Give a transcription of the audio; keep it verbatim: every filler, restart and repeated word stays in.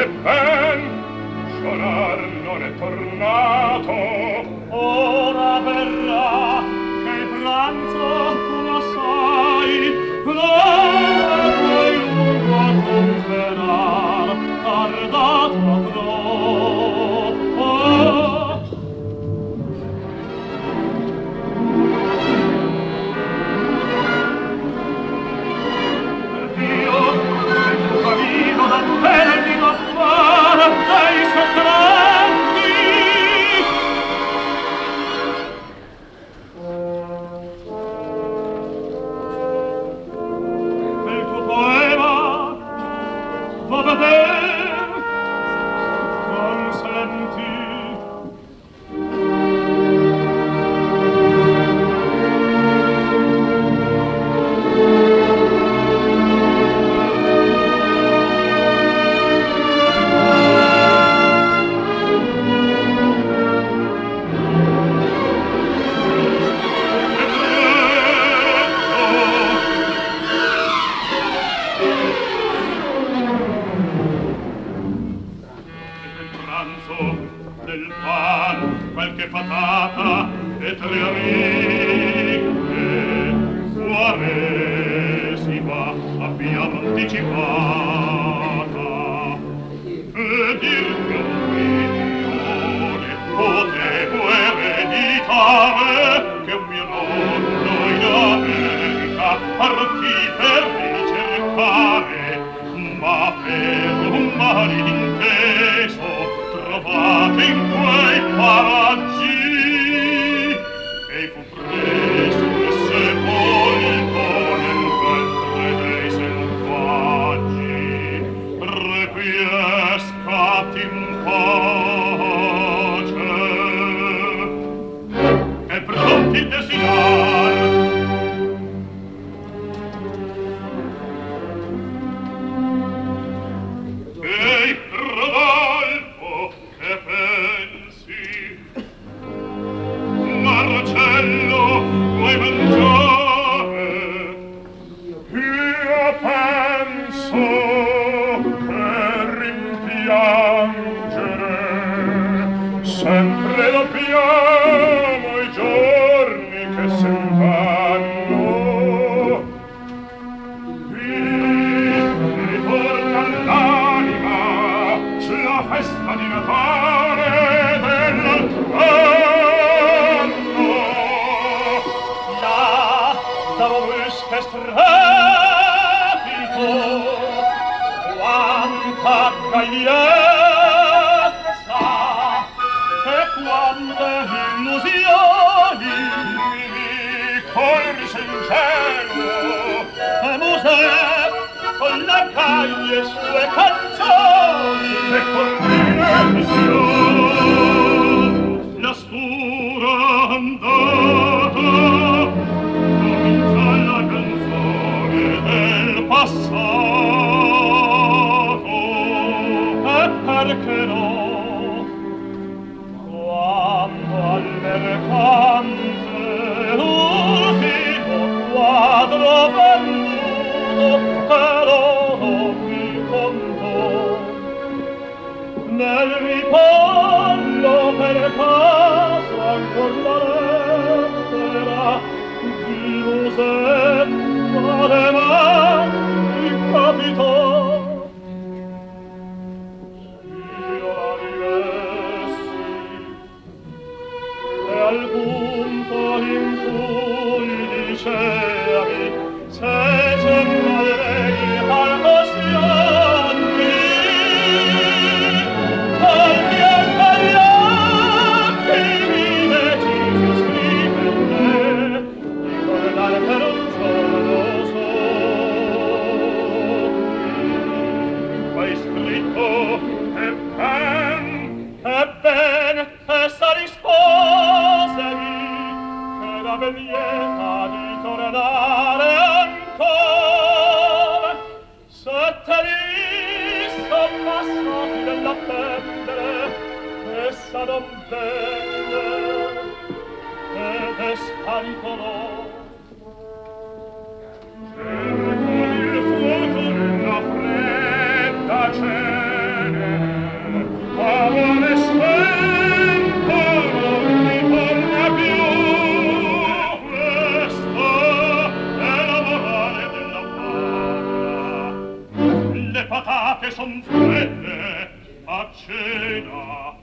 e ben Gionar non è tornato, ora verrà, che pranzo tu lo sai, l'ora poi lungo a comperar, tardato troppo. Per Dio, il tuo cammino da bene il mio affare, dei sottranti. Nel tuo poema va vedere, consenti. Del pan, qualche patata e tre amiche, Quaresima abbiamo anticipata, e dir che un milione potevo ereditare, che un mio nonno in America partì per ricercare, ma per un malinteso trovate in quei paraggi e fu preso e sepolto nel ventre dei selvaggi. Requiescat in pace e pronti desinar. Ehi, Rodolfo, che pensi? Marcello, vuoi mangiare? Io penso che rimpiangere sempre dobbiamo i giorni che sen vanno. Ritorna l'anima sulla festa di Natale dell'altro anno. Là, da brusca e strepito, quanta gaiezza e quante illusioni, corse in cielo e Mosè con le caglie sue canzoni e con l'illusione la stura andata comincia la canzone del passato. E perché no, quando al mercante l'ultimo quadro venduto però mi contò nel ripollo per caso ancor la lettera di Musetta le mani capitò. Io la rivessi e al punto in cui dicevi se sembrerei al coscianti al fianco agli occhi mi decisi scrivere di guardare per un giorno solo. Hai scritto e ben e ben essa risposemi che la venieta di tornare ancora sette visto passati dell'attendere essa non venne ed è sparito l'oro. Cerco il fuoco nella fredda cene patate son fredde a cena